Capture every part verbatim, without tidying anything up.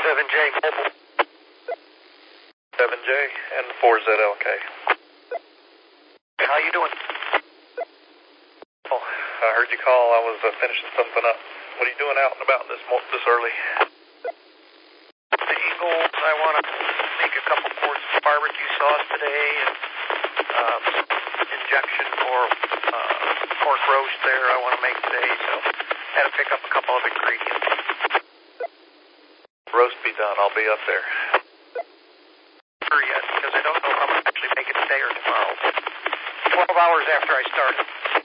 seven J Mobile. seven J and four Z L K. How you doing? Oh, I heard you call. I was uh, finishing something up. What are you doing out and about this mo this early? The Eagles, I want to make a couple quarts of barbecue sauce today, and um, injection for uh, pork roast there I want to make today, so had to pick up a couple of ingredients. Roast be done. I'll be up there. Sure yet, because I don't know if I'm going to actually make it today or tomorrow. Twelve hours after I started.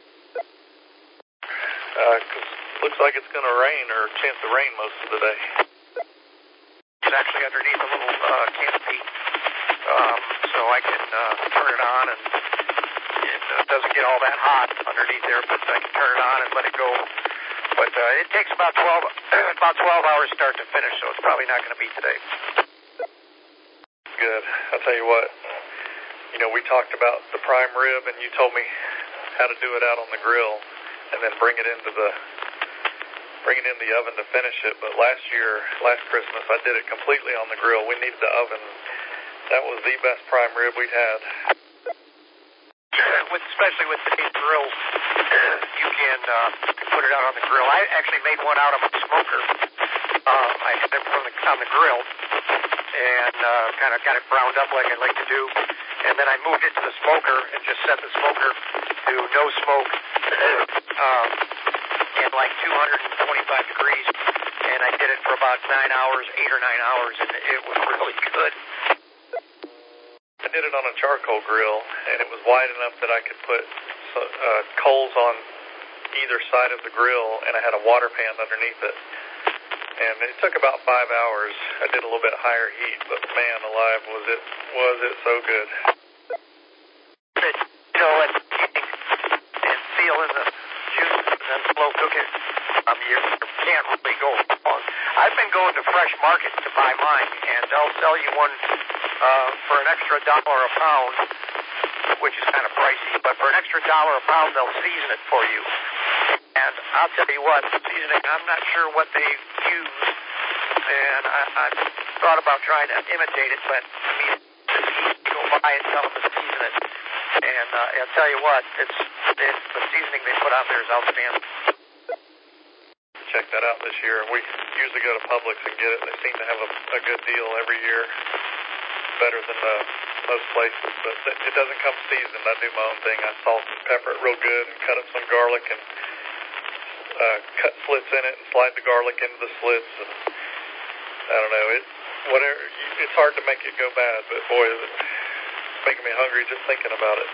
Uh, 'cause looks like it's going to rain, or chance of rain most of the day. It's actually underneath a little uh, canopy, um, so I can uh, turn it on, and it uh, doesn't get all that hot underneath there, but I can turn it on and let it go. But uh, it takes about twelve, about twelve hours start to finish, so it's probably not going to be today. Good. I'll tell you what, you know, we talked about the prime rib, and you told me how to do it out on the grill, and then bring it into the, bring it in the oven to finish it. But last year, last Christmas, I did it completely on the grill. We needed the oven. That was the best prime rib we'd had. With, especially with today's grills, you can uh, put it out on the grill. I actually made one out of my smoker. Um, I had it from the, on the grill, and uh, kind of got it browned up like I like to do. And then I moved it to the smoker and just set the smoker to no smoke, um, at like two hundred twenty-five degrees. And I did it for about nine hours, eight or nine hours, and it was really good. I did it on a charcoal grill, and it was wide enough that I could put uh, coals on either side of the grill, and I had a water pan underneath it. And it took about five hours. I did a little bit higher heat, but man alive, was it was it so good. You know, and, and feeling the juice and then slow cook it, um, you can't really go wrong. I've been going to Fresh Market to buy mine, and they'll sell you one uh, for an extra dollar a pound, which is kind of pricey, but for an extra dollar a pound, they'll season it for you. And I'll tell you what, seasoning, I'm not sure what they use, and I, I thought about trying to imitate it, but, I mean, it's easy to go buy it, tell them to season it. And uh, I'll tell you what, it's, it's the seasoning they put on there is outstanding. Check that out this year. We usually go to Publix and get it. They seem to have a, a good deal every year, better than uh, most places, but it doesn't come seasoned. I do my own thing. I salt and pepper it real good and cut up some garlic and uh, cut slits in it and slide the garlic into the slits. And I don't know, it whatever. It's hard to make it go bad, but boy, it's making me hungry just thinking about it.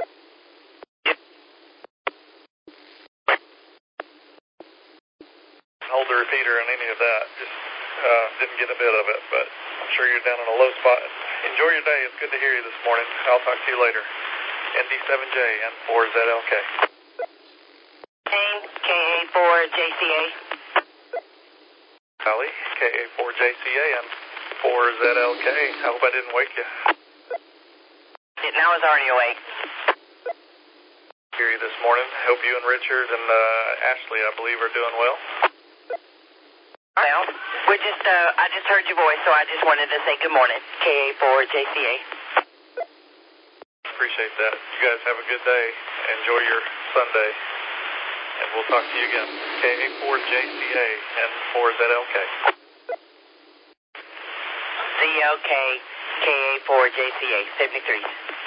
Hold the repeater and any of that. Just uh, didn't get a bit of it, but I'm sure you're down in a low spot. Enjoy your day. It's good to hear you this morning. I'll talk to you later. N D seven J and four Z L K. Name K A four J C A. Sally, K A four J C A and four Z L K. I hope I didn't wake you. Didn't, I was already awake. Hear you this morning. Hope you and Richard and uh, Ashley, I believe, are doing well. Well, we're just, uh, I just heard your voice, so I just wanted to say good morning. K A four J C A. Appreciate that. You guys have a good day. Enjoy your Sunday. And we'll talk to you again. K A four J C A and four Z L K. Z L K, K A four J C A, seventy-three.